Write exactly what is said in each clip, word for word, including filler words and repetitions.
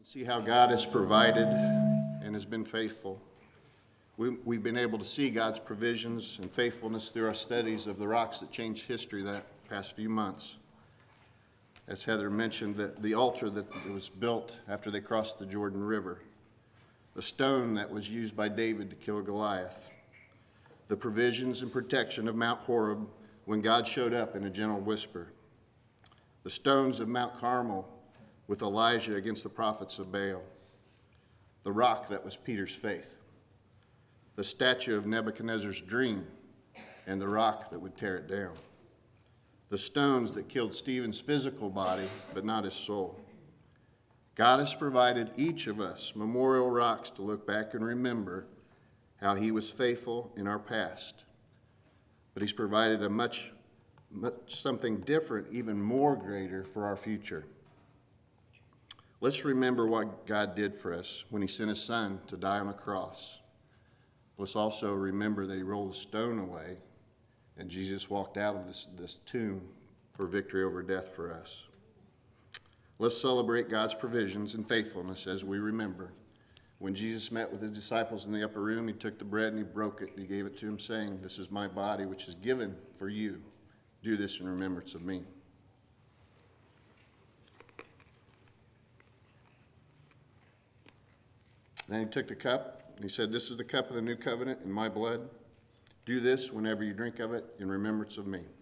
See how God has provided and has been faithful. We, we've been able to see God's provisions and faithfulness through our studies of the rocks that changed history that past few months. As Heather mentioned, the, the altar that was built after they crossed the Jordan River, the stone that was used by David to kill Goliath, the provisions and protection of Mount Horeb when God showed up in a gentle whisper, the stones of Mount Carmel with Elijah against the prophets of Baal, the rock that was Peter's faith, the statue of Nebuchadnezzar's dream, and the rock that would tear it down, the stones that killed Stephen's physical body, but not his soul. God has provided each of us memorial rocks to look back and remember how he was faithful in our past. But he's provided a much, much something different, even more greater for our future. Let's remember what God did for us when he sent his son to die on a cross. Let's also remember that he rolled a stone away and Jesus walked out of this, this tomb for victory over death for us. Let's celebrate God's provisions and faithfulness as we remember. When Jesus met with his disciples in the upper room, he took the bread and he broke it and he gave it to them, saying, "This is my body, which is given for you. Do this in remembrance of me." Then he took the cup, and he said, "This is the cup of the new covenant in my blood. Do this whenever you drink of it in remembrance of me."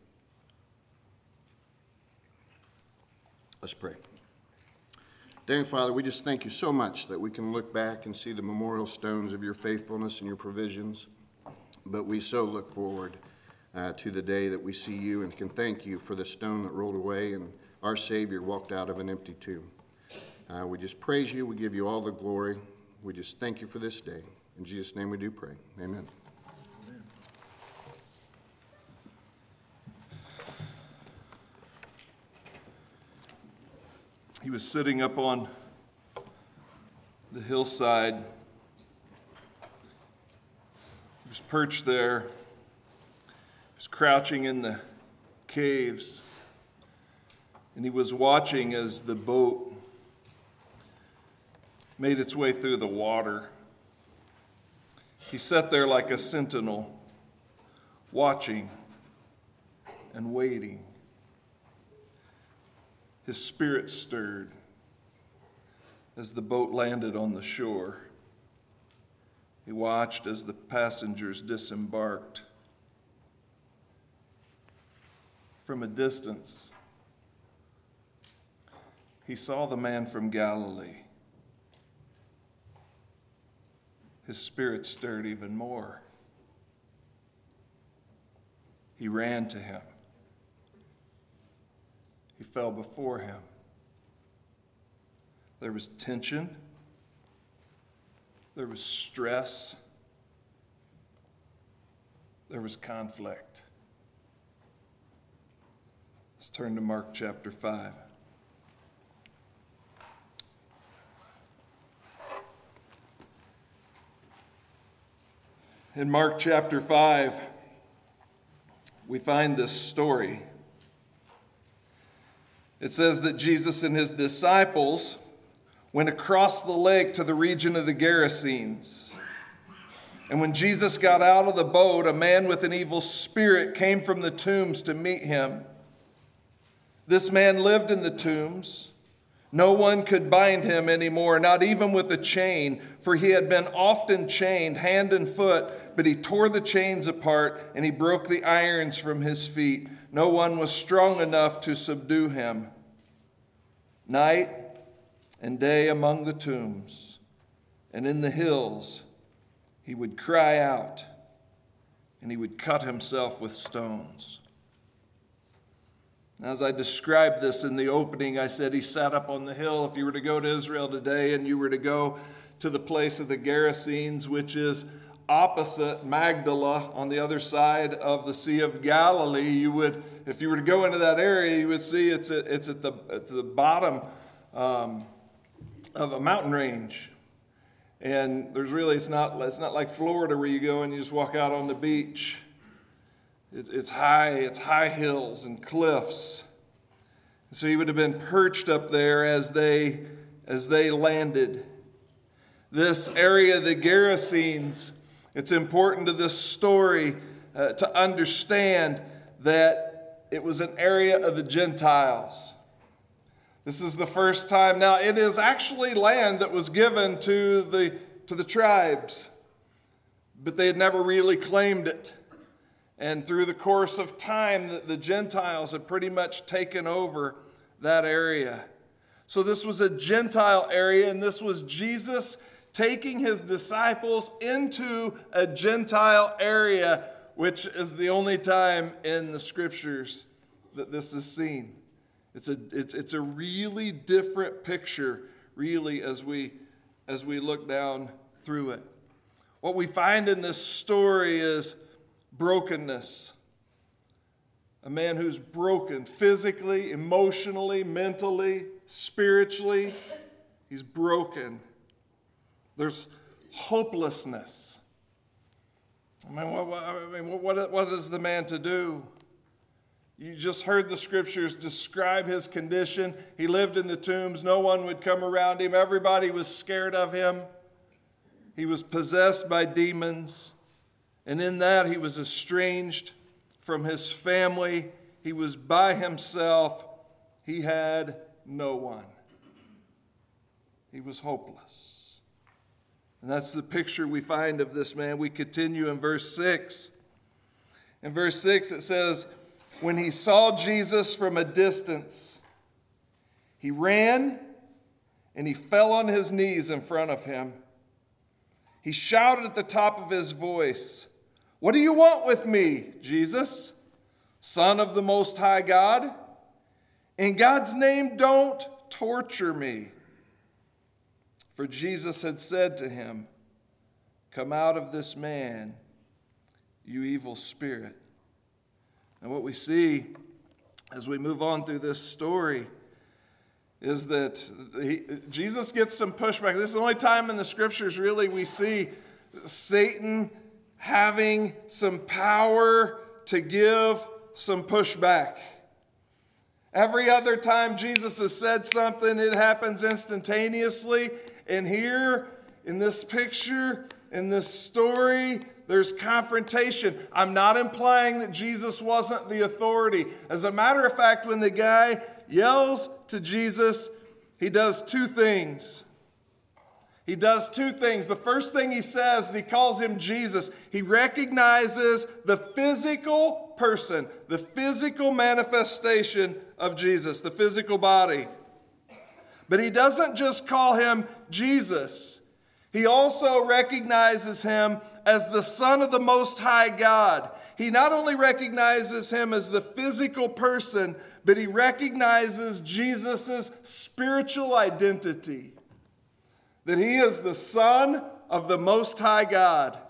Let's pray. Dear Father, we just thank you so much that we can look back and see the memorial stones of your faithfulness and your provisions, but we so look forward uh, to the day that we see you and can thank you for the stone that rolled away and our Savior walked out of an empty tomb. Uh, we just praise you. We give you all the glory. We just thank you for this day. In Jesus' name we do pray. Amen. Amen. He was sitting up on the hillside. He was perched there. He was crouching in the caves. And he was watching as the boat made its way through the water. He sat there like a sentinel, watching and waiting. His spirit stirred as the boat landed on the shore. He watched as the passengers disembarked. From a distance, he saw the man from Galilee. His spirit stirred even more. He ran to him. He fell before him. There was tension. There was stress. There was conflict. Let's turn to Mark chapter five. In Mark chapter five, we find this story. It says that Jesus and his disciples went across the lake to the region of the Gerasenes. And when Jesus got out of the boat, a man with an evil spirit came from the tombs to meet him. This man lived in the tombs. No one could bind him anymore, not even with a chain, for he had been often chained hand and foot, but he tore the chains apart and he broke the irons from his feet. No one was strong enough to subdue him. Night and day among the tombs and in the hills, he would cry out and he would cut himself with stones. As I described this in the opening, I said he sat up on the hill. If you were to go to Israel today and you were to go to the place of the Gerasenes, which is opposite Magdala on the other side of the Sea of Galilee, you would, if you were to go into that area, you would see it's at, it's at the at the bottom um, of a mountain range. And there's really, it's not, it's not like Florida where you go and you just walk out on the beach. It's, it's high, it's high hills and cliffs. So he would have been perched up there as they as they landed. This area, the Gerasenes, it's important to this story uh, to understand that it was an area of the Gentiles. This is the first time. Now, it is actually land that was given to the, to the tribes, but they had never really claimed it. And through the course of time, the, the Gentiles had pretty much taken over that area. So this was a Gentile area, and this was Jesus taking his disciples into a Gentile area, which is the only time in the scriptures that this is seen. It's a, it's, it's a really different picture, really, as we, as we look down through it. What we find in this story is brokenness. A man who's broken physically, emotionally, mentally, spiritually. He's broken. There's hopelessness. I mean, what, what, I mean, what, what is the man to do? You just heard the scriptures describe his condition. He lived in the tombs. No one would come around him. Everybody was scared of him. He was possessed by demons. And in that, he was estranged from his family. He was by himself. He had no one. He was hopeless. And that's the picture we find of this man. We continue in verse six. In verse six, it says, when he saw Jesus from a distance, he ran and he fell on his knees in front of him. He shouted at the top of his voice, "What do you want with me, Jesus, Son of the Most High God? In God's name, don't torture me." For Jesus had said to him, "Come out of this man, you evil spirit." And what we see as we move on through this story is that he, Jesus gets some pushback. This is the only time in the scriptures really we see Satan having some power to give some pushback. Every other time Jesus has said something, it happens instantaneously. And here in this picture, in this story, there's confrontation. I'm not implying that Jesus wasn't the authority. As a matter of fact, when the guy yells to Jesus, he does two things. He does two things. The first thing he says is he calls him Jesus. He recognizes the physical person, the physical manifestation of Jesus, the physical body. But he doesn't just call him Jesus. He also recognizes him as the Son of the Most High God. He not only recognizes him as the physical person, but he recognizes Jesus' spiritual identity. That he is the Son of the Most High God.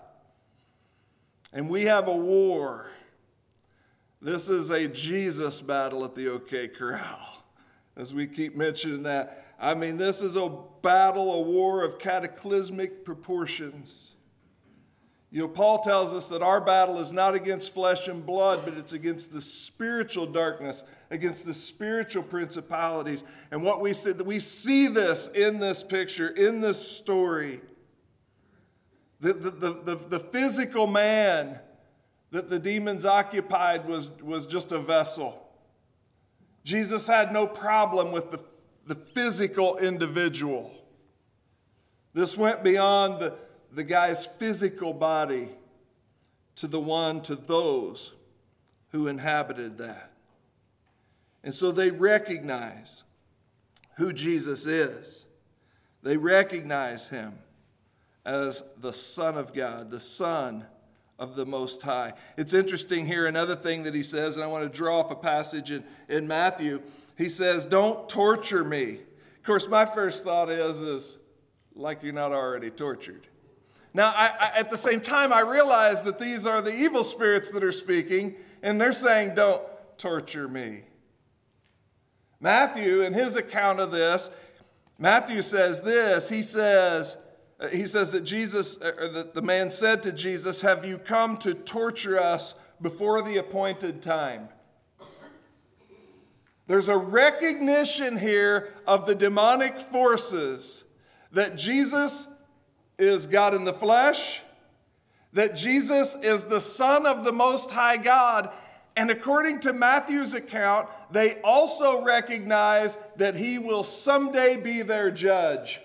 And we have a war. This is a Jesus battle at the OK Corral. As we keep mentioning that. I mean, this is a battle, a war of cataclysmic proportions. You know, Paul tells us that our battle is not against flesh and blood, but it's against the spiritual darkness, against the spiritual principalities. And what we see, we see this in this picture, in this story. The, the, the, the, the physical man that the demons occupied was, was just a vessel. Jesus had no problem with the, the physical individual. This went beyond the the guy's physical body to the one, to those who inhabited that. And so they recognize who Jesus is. They recognize him as the Son of God, the Son of the Most High. It's interesting here, another thing that he says, and I want to draw off a passage in, in Matthew. He says, "Don't torture me." Of course, my first thought is, is like you're not already tortured. Now, I, I, at the same time, I realize that these are the evil spirits that are speaking, and they're saying, "Don't torture me." Matthew, in his account of this, Matthew says this. He says, he says that Jesus, or that the man said to Jesus, "Have you come to torture us before the appointed time?" There's a recognition here of the demonic forces that Jesus is God in the flesh, that Jesus is the Son of the Most High God, and according to Matthew's account, they also recognize that he will someday be their judge.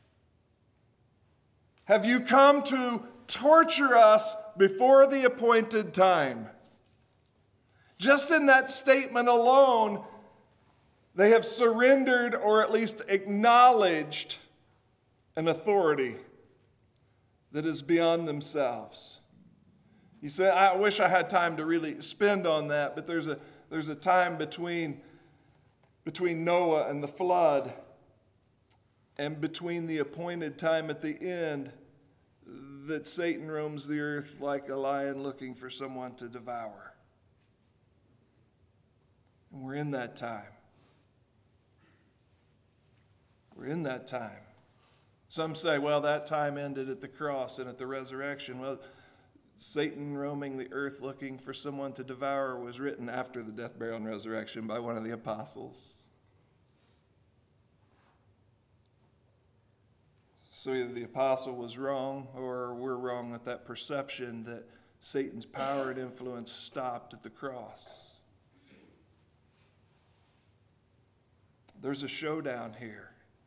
Have you come to torture us before the appointed time? Just in that statement alone, they have surrendered or at least acknowledged an authority that is beyond themselves. You say, I wish I had time to really spend on that, but there's a, there's a time between, between Noah and the flood and between the appointed time at the end that Satan roams the earth like a lion looking for someone to devour. And we're in that time. We're in that time. Some say, well, that time ended at the cross and at the resurrection. Well, Satan roaming the earth looking for someone to devour was written after the death, burial, and resurrection by one of the apostles. So either the apostle was wrong or we're wrong with that perception that Satan's power and influence stopped at the cross. There's a showdown here.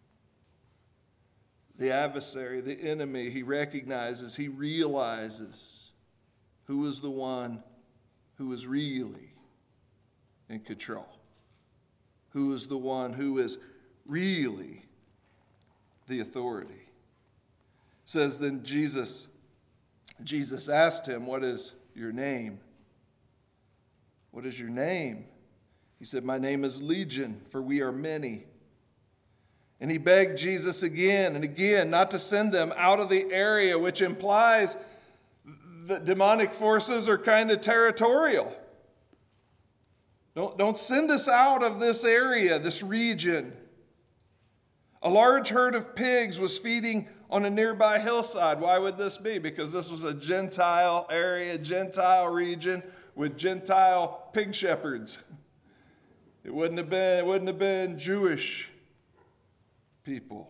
The adversary, the enemy, he recognizes, he realizes who is the one who is really in control. Who is the one who is really the authority. It says then Jesus, Jesus asked him, what is your name? What is your name? He said, my name is Legion, for we are many. And he begged Jesus again and again not to send them out of the area, which implies that demonic forces are kind of territorial. Don't, don't send us out of this area, this region. A large herd of pigs was feeding on a nearby hillside. Why would this be? Because this was a Gentile area, Gentile region with Gentile pig shepherds. It wouldn't have been, it wouldn't have been Jewish people.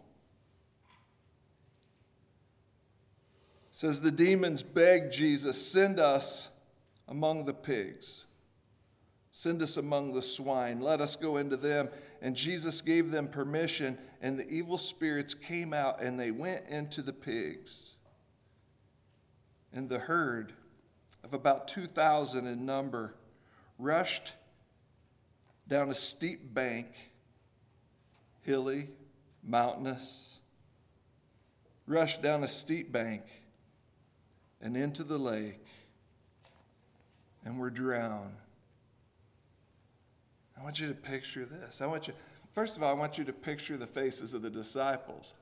It says the demons begged Jesus, send us among the pigs. Send us among the swine. Let us go into them. And Jesus gave them permission, and the evil spirits came out, and they went into the pigs. And the herd, of about two thousand in number, rushed down a steep bank, hilly, mountainous, rushed down a steep bank and into the lake, and were drowned. I want you to picture this. I want you, first of all, I want you to picture the faces of the disciples.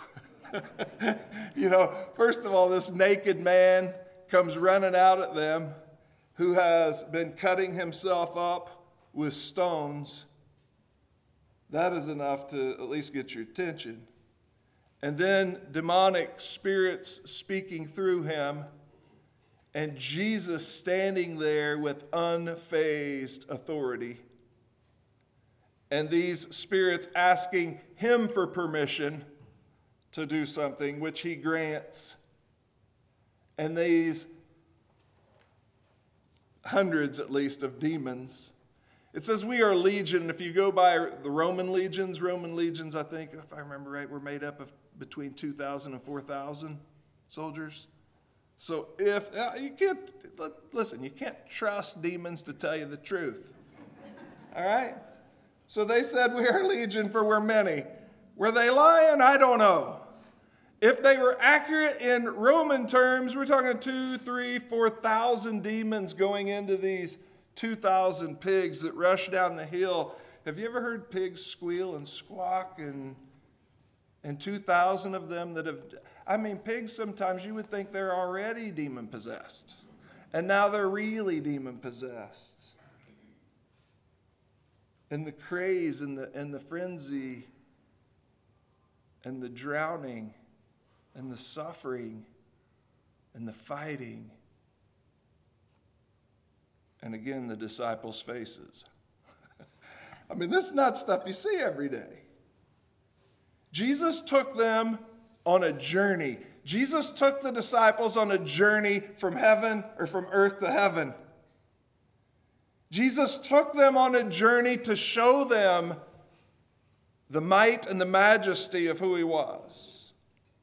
You know, first of all, this naked man comes running out at them who has been cutting himself up with stones. That is enough to at least get your attention. And then demonic spirits speaking through him, and Jesus standing there with unfazed authority. And these spirits asking him for permission to do something, which he grants. And these hundreds, at least, of demons. It says we are legion. If you go by the Roman legions, Roman legions, I think, if I remember right, were made up of between two thousand and four thousand soldiers. So if, you can't, listen, you can't trust demons to tell you the truth. All right? So they said, we are legion, for we're many. Were they lying? I don't know. If they were accurate in Roman terms, we're talking two, three, four thousand demons going into these two thousand pigs that rush down the hill. Have you ever heard pigs squeal and squawk? And, and two thousand of them that have, I mean, pigs sometimes you would think they're already demon-possessed. And now they're really demon-possessed. And the craze and the, and the frenzy and the drowning and the suffering and the fighting. And again, the disciples' faces. I mean, this is not stuff you see every day. Jesus took them on a journey. Jesus took the disciples on a journey from heaven or from earth to heaven. Jesus took them on a journey to show them the might and the majesty of who he was.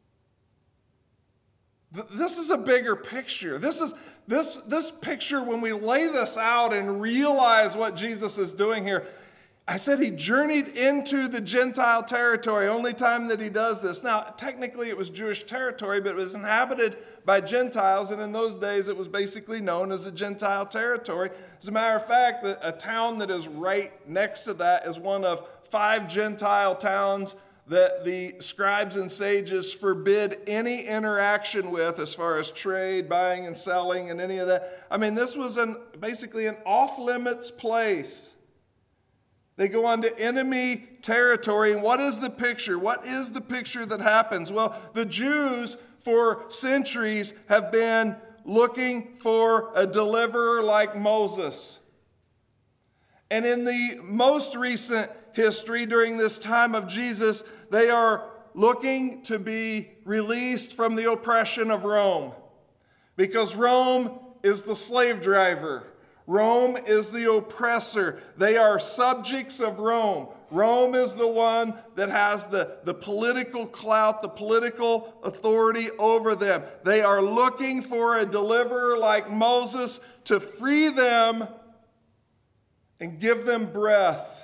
This is a bigger picture. This is this, this picture, when we lay this out and realize what Jesus is doing here. I said he journeyed into the Gentile territory, only time that he does this. Now, technically it was Jewish territory, but it was inhabited by Gentiles, and in those days it was basically known as a Gentile territory. As a matter of fact, a town that is right next to that is one of five Gentile towns that the scribes and sages forbid any interaction with as far as trade, buying and selling, and any of that. I mean, this was an, basically an off-limits place. They go on to enemy territory. And what is the picture? What is the picture that happens? Well, the Jews for centuries have been looking for a deliverer like Moses. And in the most recent history, during this time of Jesus, they are looking to be released from the oppression of Rome. Because Rome is the slave driver. Rome is the oppressor. They are subjects of Rome. Rome is the one that has the, the political clout, the political authority over them. They are looking for a deliverer like Moses to free them and give them breath.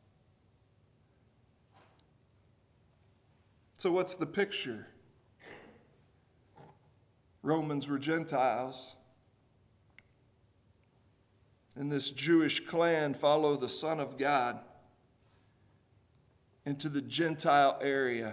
So what's the picture? Romans were Gentiles. And this Jewish clan follow the Son of God into the Gentile area,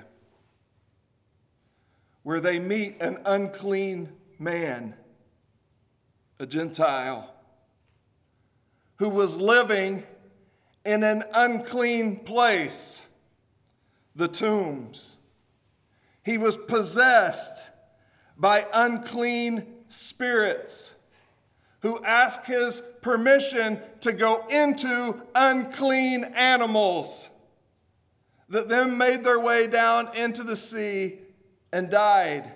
where they meet an unclean man, a Gentile, who was living in an unclean place, the tombs. He was possessed by unclean spirits who asked his permission to go into unclean animals that then made their way down into the sea and died.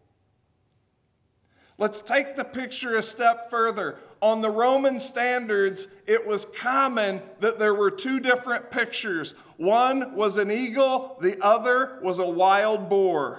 Let's take the picture a step further. On the Roman standards, it was common that there were two different pictures. One was an eagle, the other was a wild boar.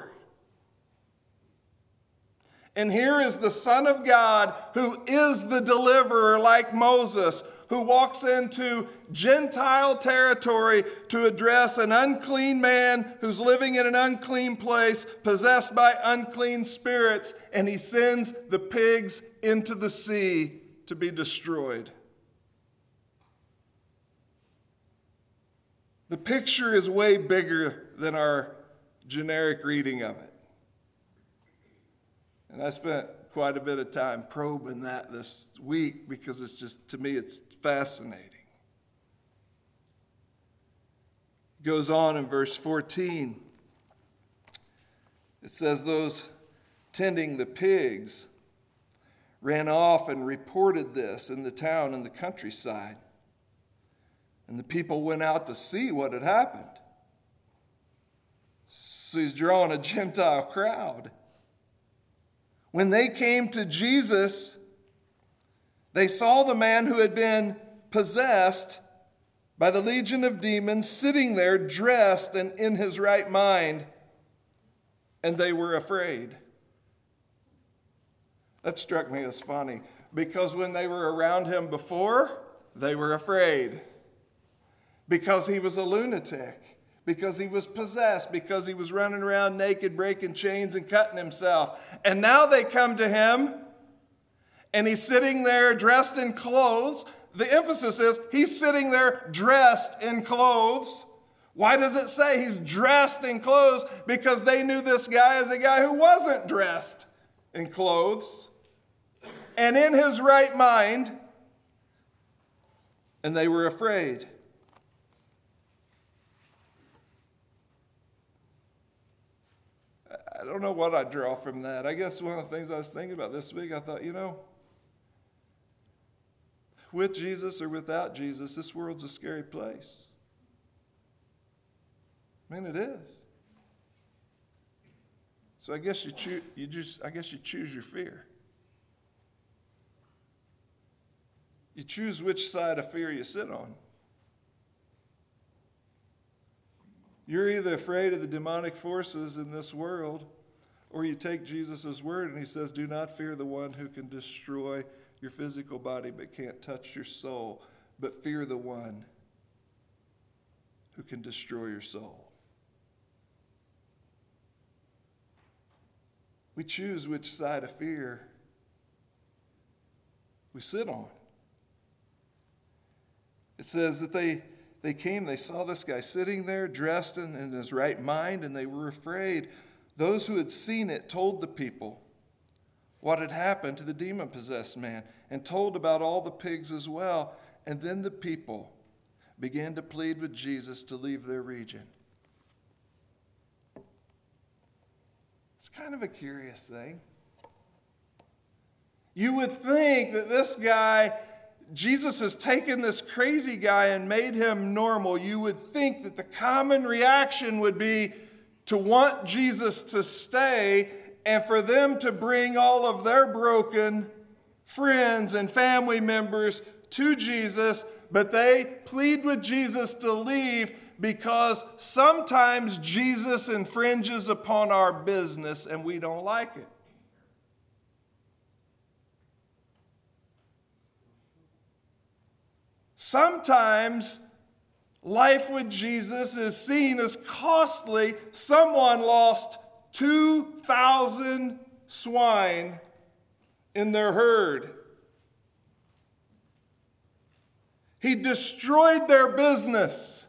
And here is the Son of God, who is the deliverer like Moses, who walks into Gentile territory to address an unclean man who's living in an unclean place, possessed by unclean spirits, and he sends the pigs into the sea to be destroyed. The picture is way bigger than our generic reading of it. And I spent quite a bit of time probing that this week because it's just, to me, it's fascinating. It goes on in verse fourteen. It says, those tending the pigs ran off and reported this in the town and the countryside. And the people went out to see what had happened. So he's drawing a Gentile crowd. When they came to Jesus, they saw the man who had been possessed by the legion of demons sitting there dressed and in his right mind, and they were afraid. That struck me as funny, because when they were around him before, they were afraid. Because he was a lunatic. Because he was possessed, because he was running around naked, breaking chains and cutting himself. And now they come to him, and he's sitting there dressed in clothes. The emphasis is he's sitting there dressed in clothes. Why does it say he's dressed in clothes? Because they knew this guy as a guy who wasn't dressed in clothes and in his right mind, and they were afraid. I don't know what I draw from that. I guess one of the things I was thinking about this week, I thought, you know, with Jesus or without Jesus, this world's a scary place. I mean, it is. So I guess you choose, you just, I guess you choose your fear. You choose which side of fear you sit on. You're either afraid of the demonic forces in this world, or you take Jesus' word and he says, do not fear the one who can destroy your physical body but can't touch your soul, but fear the one who can destroy your soul. We choose which side of fear we sit on. It says that they, they came, they saw this guy sitting there dressed in, in his right mind, and they were afraid. Those who had seen it told the people what had happened to the demon-possessed man, and told about all the pigs as well. And then the people began to plead with Jesus to leave their region. It's kind of a curious thing. You would think that this guy, Jesus has taken this crazy guy and made him normal. You would think that the common reaction would be to want Jesus to stay and for them to bring all of their broken friends and family members to Jesus, but they plead with Jesus to leave because sometimes Jesus infringes upon our business and we don't like it. Sometimes life with Jesus is seen as costly. Someone lost two thousand swine in their herd. He destroyed their business.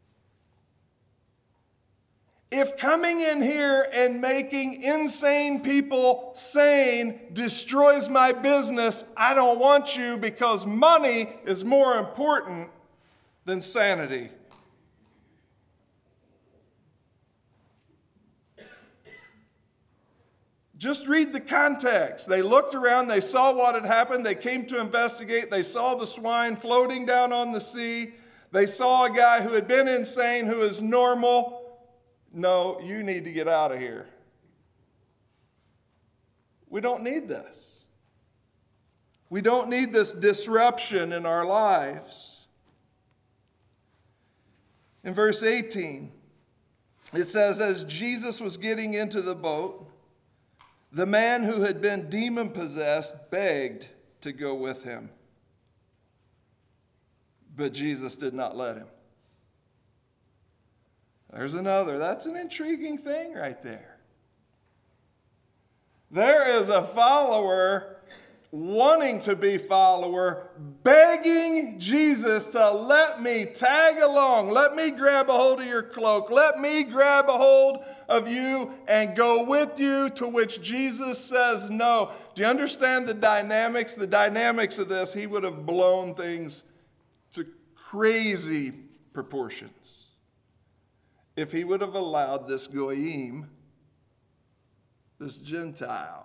If coming in here and making insane people sane destroys my business, I don't want you because money is more important than sanity. Just read the context. They looked around, they saw what had happened, they came to investigate, they saw the swine floating down on the sea, they saw a guy who had been insane, who is normal. No, you need to get out of here. We don't need this. We don't need this disruption in our lives. In verse eighteen, it says, as Jesus was getting into the boat, the man who had been demon-possessed begged to go with him. But Jesus did not let him. There's another. That's an intriguing thing right there. There is a follower wanting to be follower, begging Jesus to let me tag along. Let me grab a hold of your cloak. Let me grab a hold of you and go with you, to which Jesus says no. Do you understand the dynamics? The dynamics of this, he would have blown things to crazy proportions if he would have allowed this goyim, this Gentile,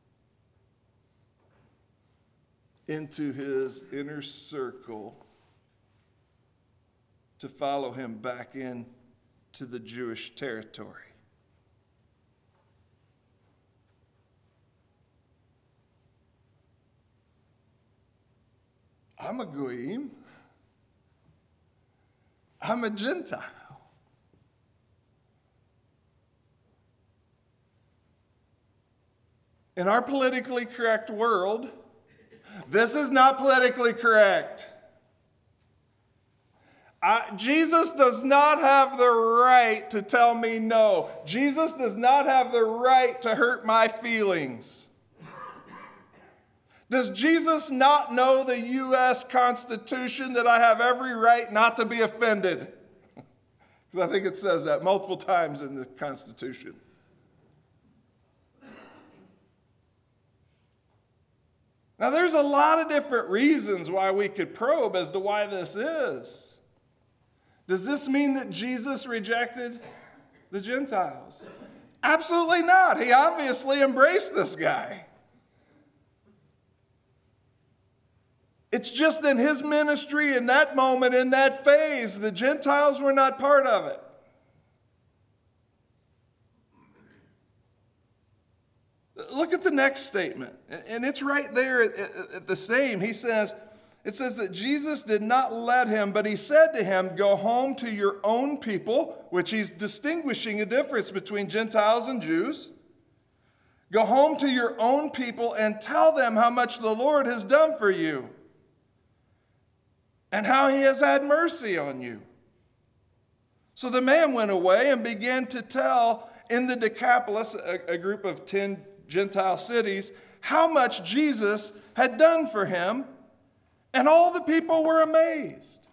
into his inner circle to follow him back into the Jewish territory. I'm a goyim. I'm a Gentile. In our politically correct world, this is not politically correct. I, Jesus does not have the right to tell me no. Jesus does not have the right to hurt my feelings. Does Jesus not know the U S Constitution that I have every right not to be offended? Because I think it says that multiple times in the Constitution. Now, there's a lot of different reasons why we could probe as to why this is. Does this mean that Jesus rejected the Gentiles? Absolutely not. He obviously embraced this guy. It's just in his ministry, in that moment, in that phase, the Gentiles were not part of it. Look at the next statement, and it's right there at the same. He says, it says that Jesus did not let him, but he said to him, go home to your own people, which he's distinguishing a difference between Gentiles and Jews. Go home to your own people and tell them how much the Lord has done for you and how he has had mercy on you. So the man went away and began to tell in the Decapolis, a, a group of ten Gentile cities, how much Jesus had done for him, and all the people were amazed.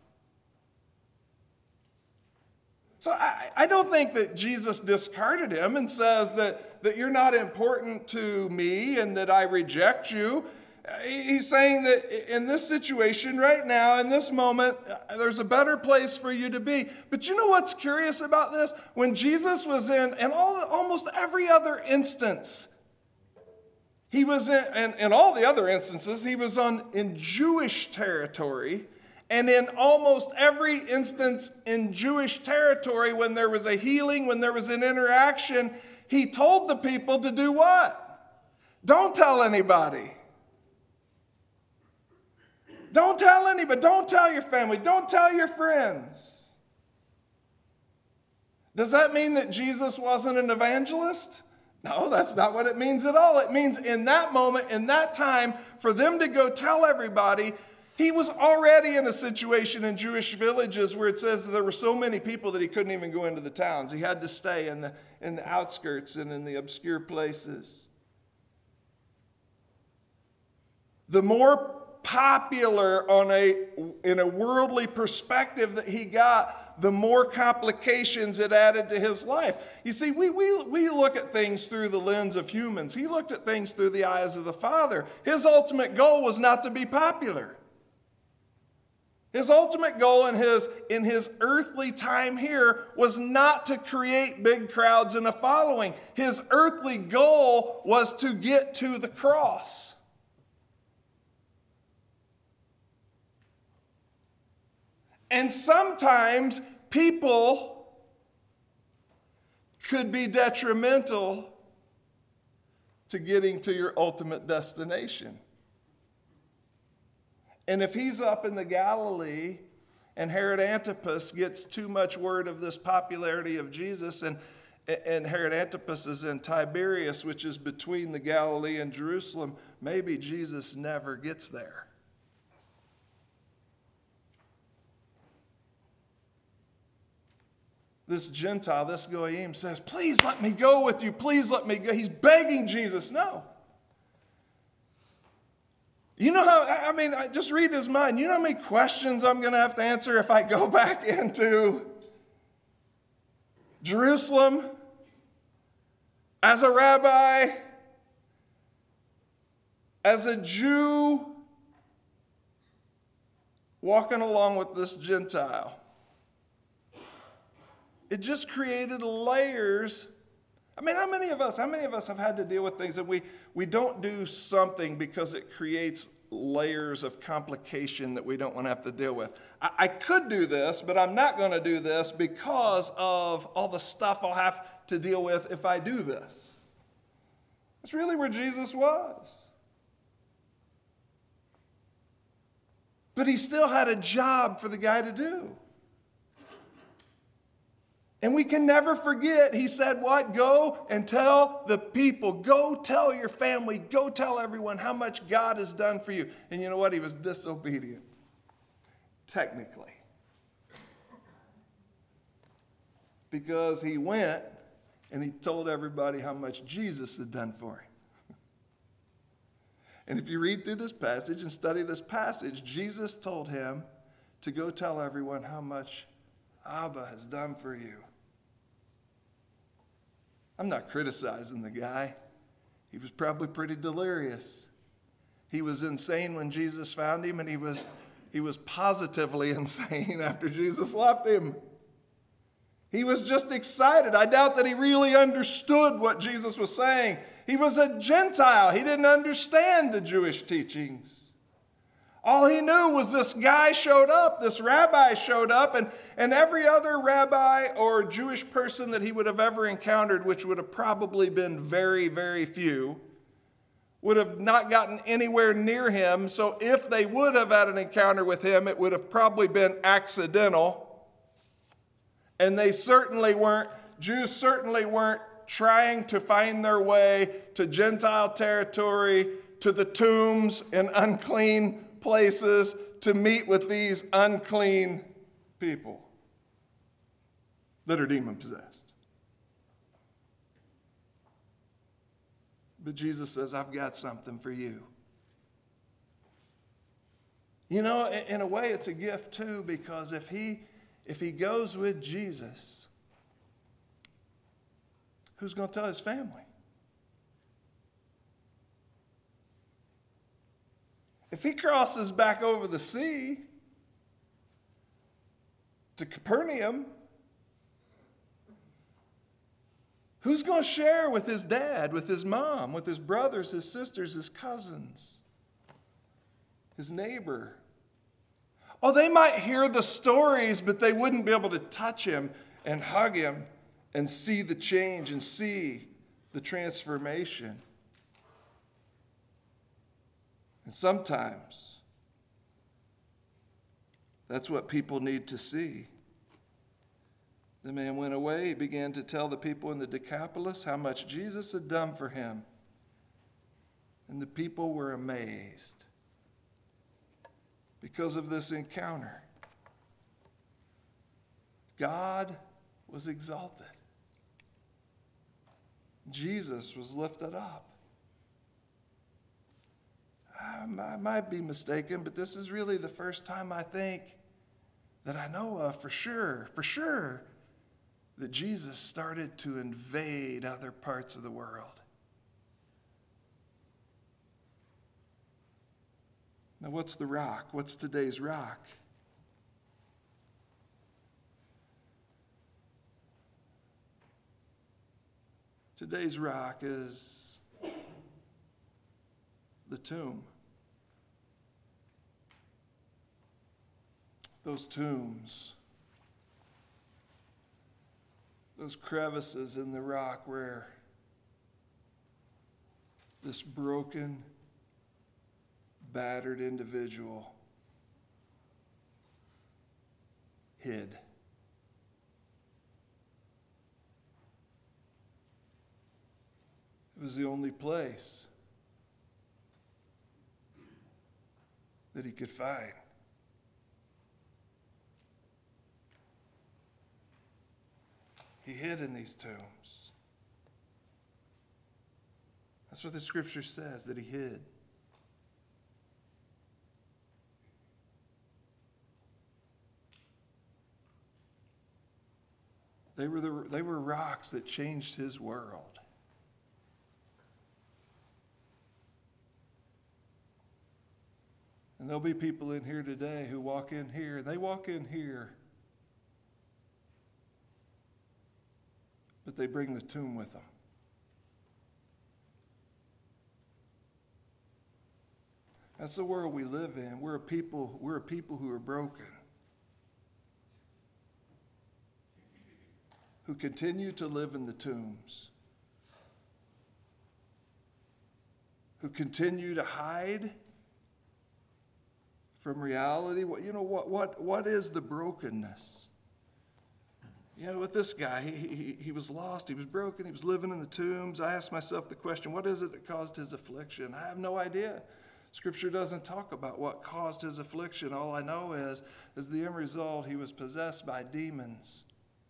So I, I don't think that Jesus discarded him and says that, that you're not important to me and that I reject you. He's saying that in this situation right now, in this moment, there's a better place for you to be. But you know what's curious about this? When Jesus was in, in all, almost every other instance, he was in, and in all the other instances, he was on in Jewish territory. And in almost every instance in Jewish territory, when there was a healing, when there was an interaction, he told the people to do what? Don't tell anybody. Don't tell anybody. Don't tell your family. Don't tell your friends. Does that mean that Jesus wasn't an evangelist? No, that's not what it means at all. It means in that moment, in that time, for them to go tell everybody, he was already in a situation in Jewish villages where it says there were so many people that he couldn't even go into the towns. He had to stay in the, in the outskirts and in the obscure places. The more popular on a, in a worldly perspective that he got, the more complications it added to his life. You see, we, we, we look at things through the lens of humans. He looked at things through the eyes of the Father. His ultimate goal was not to be popular. His ultimate goal in his, in his earthly time here was not to create big crowds and a following. His earthly goal was to get to the cross. And sometimes people could be detrimental to getting to your ultimate destination. And if he's up in the Galilee and Herod Antipas gets too much word of this popularity of Jesus, and, and Herod Antipas is in Tiberias, which is between the Galilee and Jerusalem, maybe Jesus never gets there. This Gentile, this Goyim says, please let me go with you. Please let me go. He's begging Jesus. No. You know how, I mean, I just read his mind. You know how many questions I'm going to have to answer if I go back into Jerusalem as a rabbi, as a Jew, walking along with this Gentile. It just created layers. I mean, how many of us, how many of us have had to deal with things that we, we don't do something because it creates layers of complication that we don't want to have to deal with? I, I could do this, but I'm not going to do this because of all the stuff I'll have to deal with if I do this. That's really where Jesus was. But he still had a job for the guy to do. And we can never forget, he said what? Go and tell the people. Go tell your family. Go tell everyone how much God has done for you. And you know what? He was disobedient. Technically. Because he went and he told everybody how much Jesus had done for him. And if you read through this passage and study this passage, Jesus told him to go tell everyone how much Abba has done for you. I'm not criticizing the guy. He was probably pretty delirious. He was insane when Jesus found him, and he was, he was positively insane after Jesus left him. He was just excited. I doubt that he really understood what Jesus was saying. He was a Gentile. He didn't understand the Jewish teachings. All he knew was this guy showed up, this rabbi showed up, and, and every other rabbi or Jewish person that he would have ever encountered, which would have probably been very, very few, would have not gotten anywhere near him. So if they would have had an encounter with him, it would have probably been accidental. And they certainly weren't, Jews certainly weren't trying to find their way to Gentile territory, to the tombs and unclean places to meet with these unclean people that are demon possessed. But Jesus says, I've got something for you. You know, in a way, it's a gift too, because if he, if he goes with Jesus, who's going to tell his family? If he crosses back over the sea to Capernaum, who's going to share with his dad, with his mom, with his brothers, his sisters, his cousins, his neighbor? Oh, they might hear the stories, but they wouldn't be able to touch him and hug him and see the change and see the transformation. And sometimes that's what people need to see. The man went away. He began to tell the people in the Decapolis how much Jesus had done for him. And the people were amazed because of this encounter. God was exalted. Jesus was lifted up. I might be mistaken, but this is really the first time I think that I know of for sure, for sure, that Jesus started to invade other parts of the world. Now, what's the rock? What's today's rock? Today's rock is the tomb. Those tombs, those crevices in the rock where this broken, battered individual hid. It was the only place that he could find. He hid in these tombs. That's what the scripture says, that he hid. They were, the, they were rocks that changed his world. And there'll be people in here today who walk in here, and they walk in here, but they bring the tomb with them. That's the world we live in. We're a people, we're a people who are broken, who continue to live in the tombs, who continue to hide from reality. What you know what what what is the brokenness? You know, with this guy, he, he, he was lost, he was broken, he was living in the tombs. I asked myself the question, what is it that caused his affliction? I have no idea. Scripture doesn't talk about what caused his affliction. All I know is, is the end result, he was possessed by demons.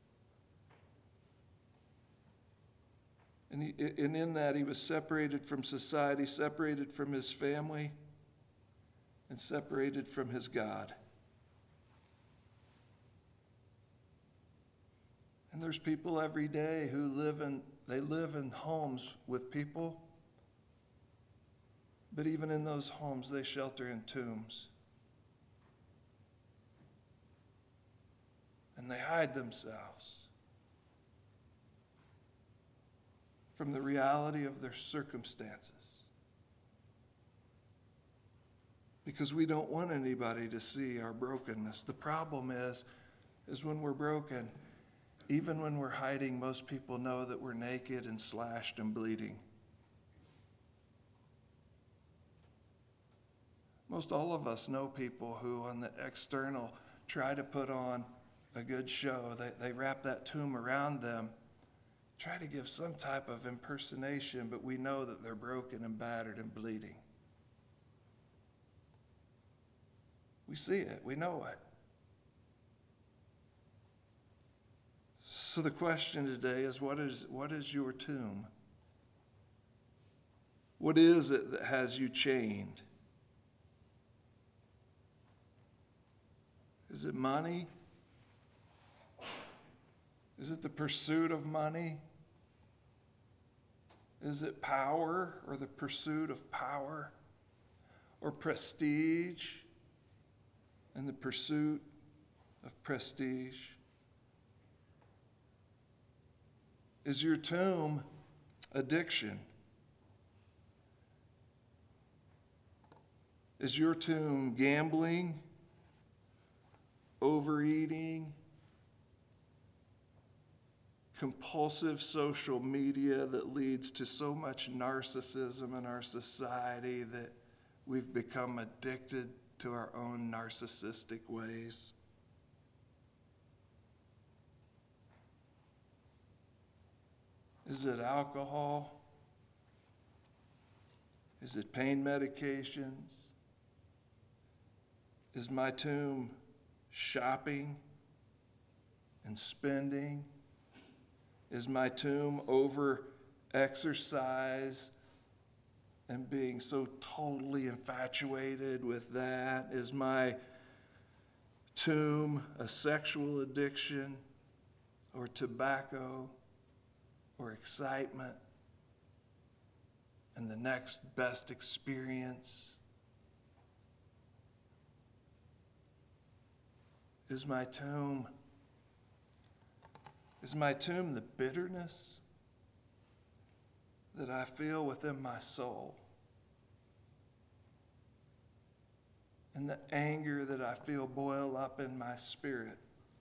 And, he, and in that, he was separated from society, separated from his family, and separated from his God. And there's people every day who live in, they live in homes with people, but even in those homes, they shelter in tombs. And they hide themselves from the reality of their circumstances, because we don't want anybody to see our brokenness. The problem is, is when we're broken, even when we're hiding, most people know that we're naked and slashed and bleeding. Most all of us know people who on the external try to put on a good show. They, they wrap that tomb around them, try to give some type of impersonation, but we know that they're broken and battered and bleeding. We see it. We know it. So the question today is, what is, what is your tomb? What is it that has you chained? Is it money? Is it the pursuit of money? Is it power or the pursuit of power? Or prestige and the pursuit of prestige? Is your tomb addiction? Is your tomb gambling, overeating, compulsive social media that leads to so much narcissism in our society that we've become addicted to our own narcissistic ways? Is it alcohol? Is it pain medications? Is my tomb shopping and spending? Is my tomb over exercise and being so totally infatuated with that? Is my tomb a sexual addiction or tobacco or excitement and the next best experience? Is my tomb, is my tomb the bitterness that I feel within my soul? And the anger that I feel boil up in my spirit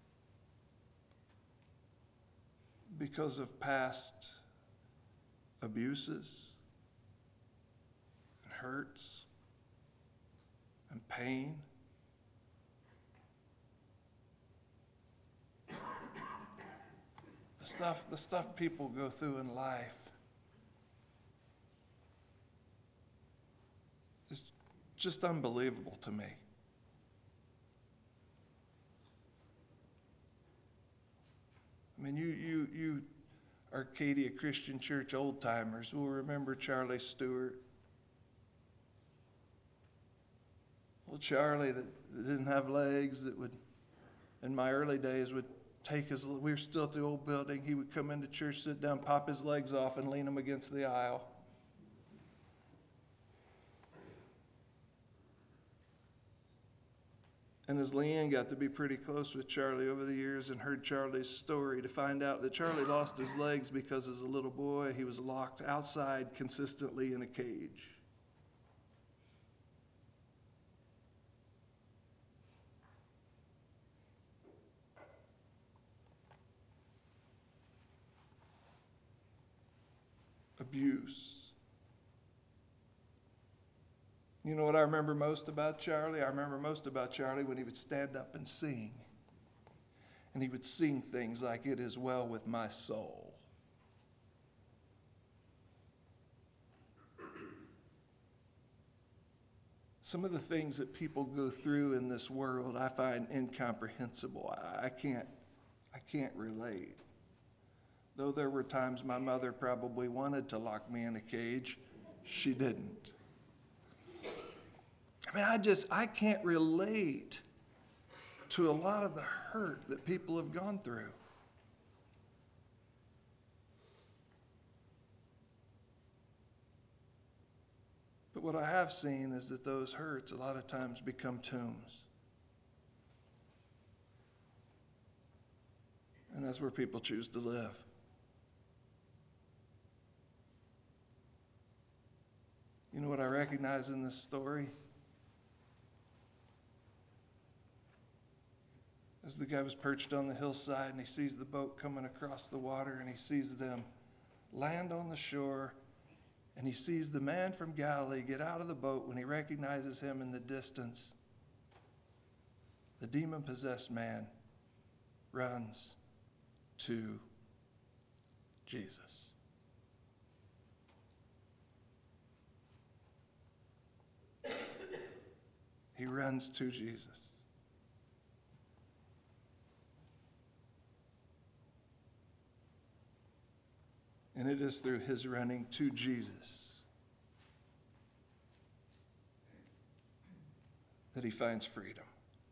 because of past abuses and hurts and pain? The stuff, the stuff people go through in life is just unbelievable to me. I mean, you, you, you Arcadia Christian Church old timers will remember Charlie Stewart. Well, Charlie that, that didn't have legs, that would, in my early days, would take his, we were still at the old building, he would come into church, sit down, pop his legs off, and lean them against the aisle. And as Leanne got to be pretty close with Charlie over the years and heard Charlie's story, to find out that Charlie lost his legs because as a little boy he was locked outside consistently in a cage. Abuse. You know what I remember most about Charlie? I remember most about Charlie when he would stand up and sing. And he would sing things like, "It is well with my soul." Some of the things that people go through in this world I find incomprehensible. I, I can't, I can't relate. Though there were times my mother probably wanted to lock me in a cage, she didn't. I mean, I just, I can't relate to a lot of the hurt that people have gone through. But what I have seen is that those hurts a lot of times become tombs. And that's where people choose to live. You know what I recognize in this story? as the guy was perched on the hillside and he sees the boat coming across the water and he sees them land on the shore and he sees the man from Galilee get out of the boat when he recognizes him in the distance. The demon-possessed man runs to Jesus. He runs to Jesus. And it is through his running to Jesus that he finds freedom.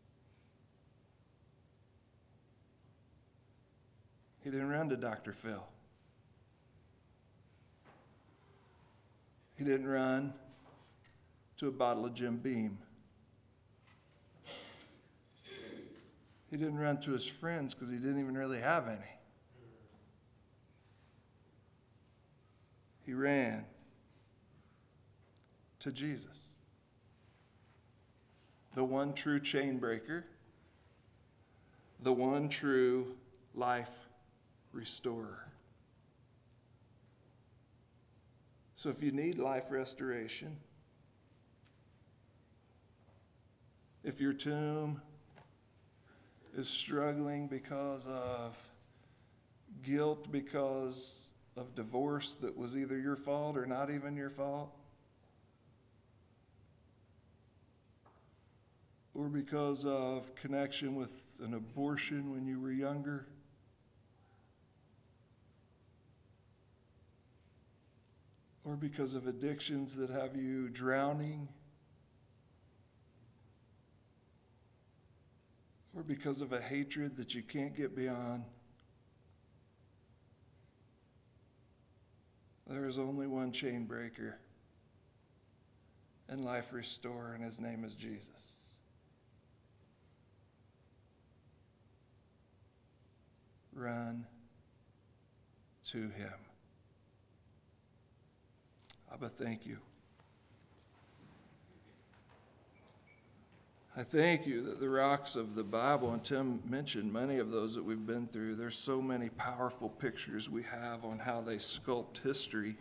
He didn't run to Doctor Phil. He didn't run to a bottle of Jim Beam. He didn't run to his friends because he didn't even really have any. He ran to Jesus, the one true chain breaker, the one true life restorer. So if you need life restoration, if your tomb is struggling because of guilt, because of divorce that was either your fault or not even your fault, or because of connection with an abortion when you were younger, or because of addictions that have you drowning, or because of a hatred that you can't get beyond, there is only one chain breaker and life restorer, and his name is Jesus. Run to him. Abba, thank you. I thank you that the rocks of the Bible, and Tim mentioned many of those that we've been through, there's so many powerful pictures we have on how they sculpt history.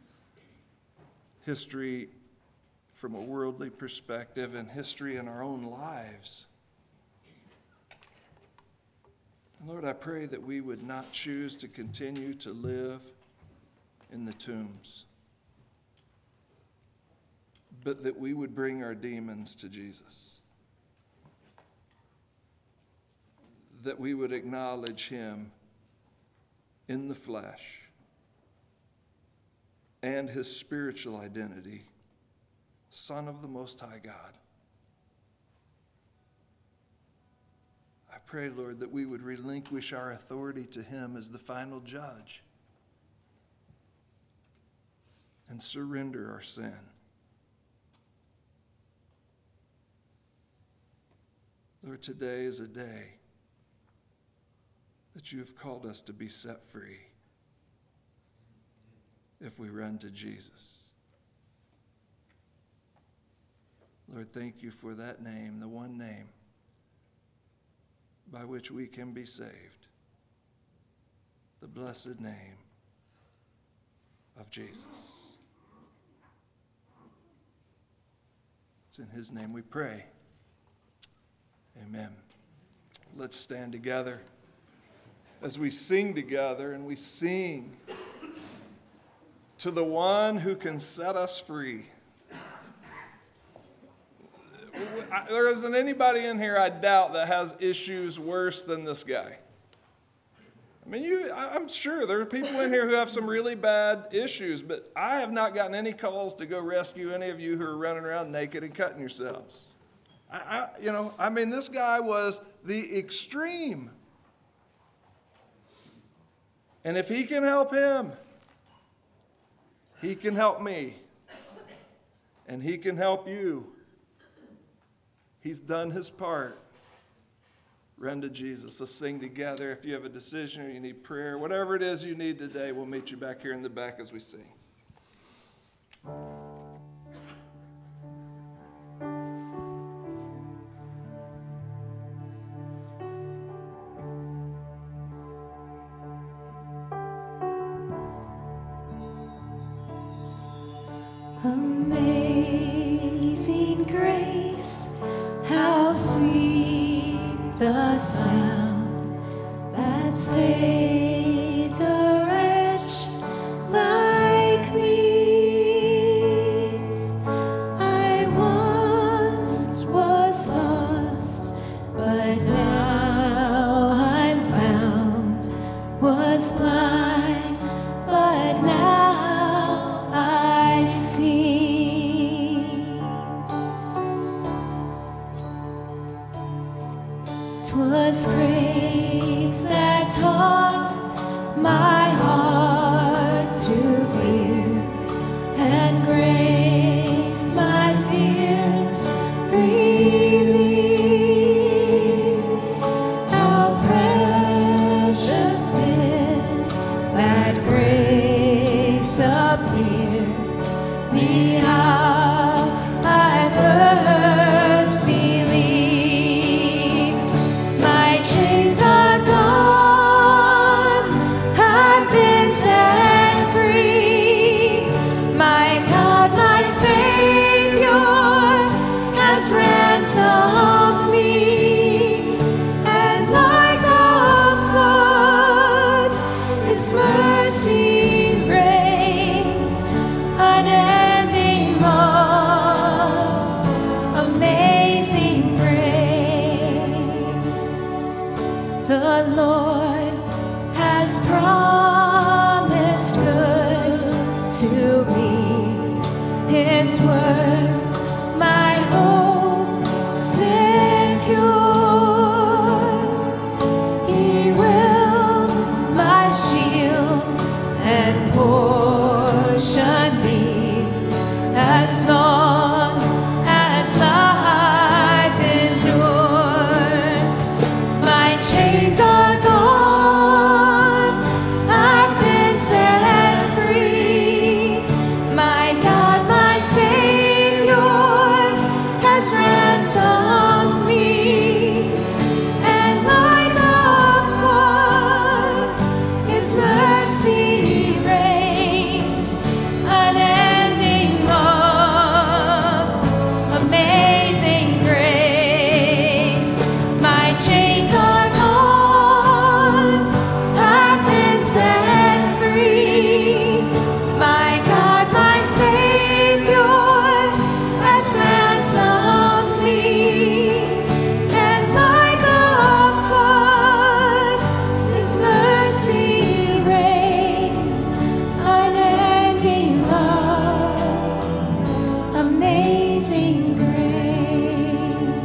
History from a worldly perspective and history in our own lives. And Lord, I pray that we would not choose to continue to live in the tombs, but that we would bring our demons to Jesus. That we would acknowledge him in the flesh and his spiritual identity, Son of the Most High God. I pray, Lord, that we would relinquish our authority to him as the final judge and surrender our sin. Lord, today is a day that you have called us to be set free if we run to Jesus. Lord, thank you for that name, the one name by which we can be saved, the blessed name of Jesus. It's in his name we pray. Amen. Let's stand together as we sing together, and we sing to the one who can set us free. There isn't anybody in here, I doubt, that has issues worse than this guy. I mean, you, I'm sure there are people in here who have some really bad issues, but I have not gotten any calls to go rescue any of you who are running around naked and cutting yourselves. I, I, you know, I mean, this guy was the extreme. And if he can help him, he can help me. And he can help you. He's done his part. Run to Jesus. Let's sing together. If you have a decision or you need prayer, whatever it is you need today, we'll meet you back here in the back as we sing. 'Twas grace that taught my heart to fear, and grace my fears relieved. How precious did that grace appear the hour I first believed. My chains are gone, I've been set free. My God, my Savior, has ransomed me. And like a flood, His mercy reigns, unending love, amazing grace. The Lord has promised good to me. His word, my hope secures. He will my shield and portion be, as long as life endures. My chains are gone, I've been set free. My God, my Savior, has ransomed me. And like a flood, His mercy reigns, unending love, amazing grace. My chains are gone, I've been set free. My God, my Savior, has ransomed me. And like a flood, His mercy reigns, unending love, amazing grace.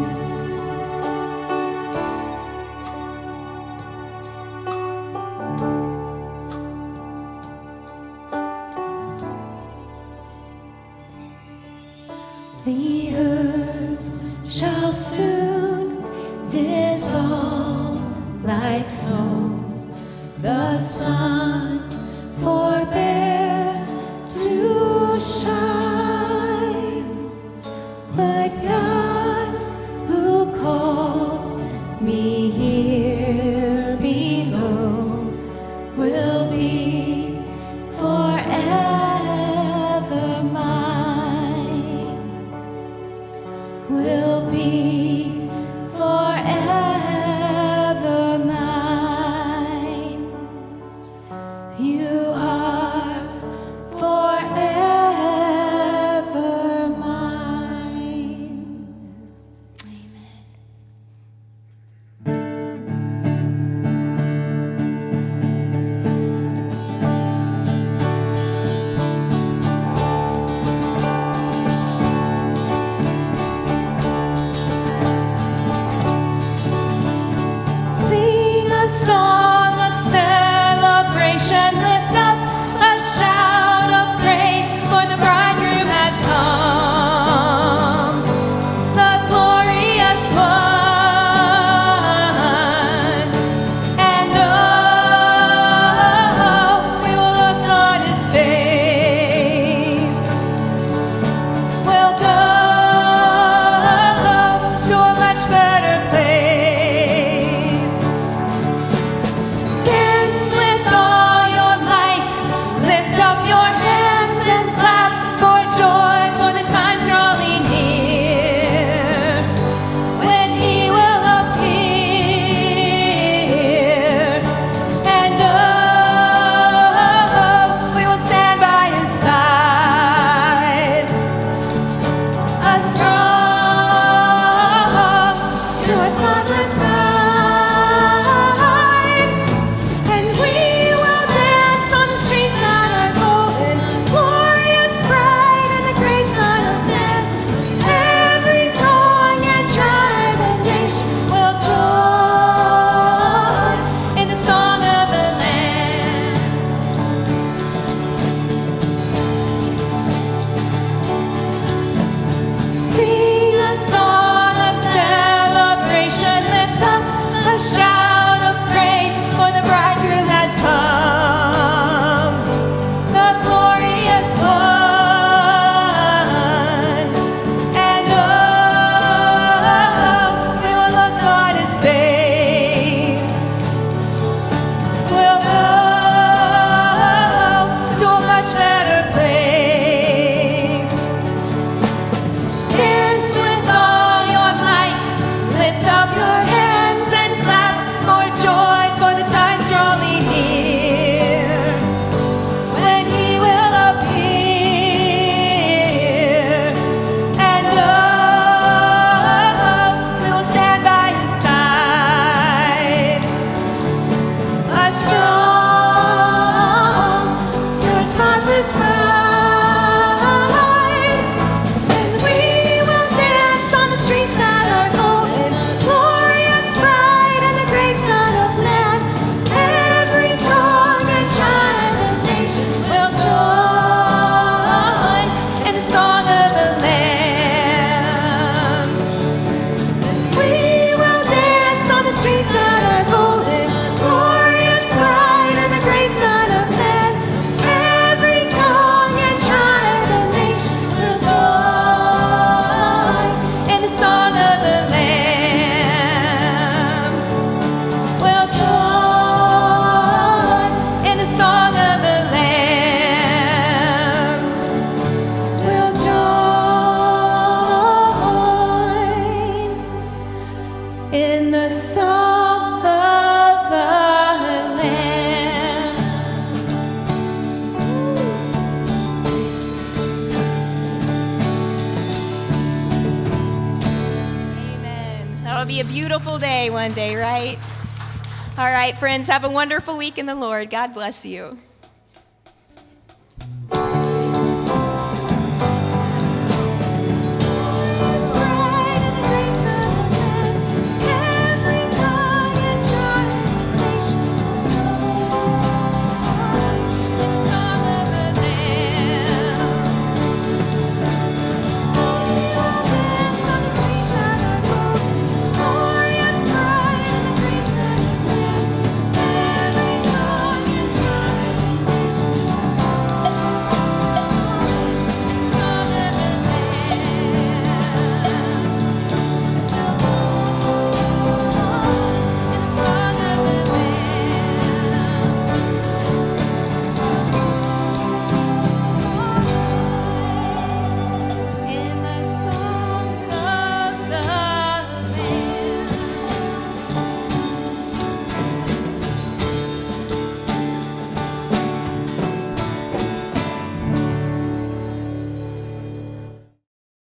The earth shall soon dissolve like snow. The sun forbear to shine. But God, who called me here below, will be forever mine. Will be forever mine. It'll be a beautiful day one day, right? All right, friends, have a wonderful week in the Lord. God bless you.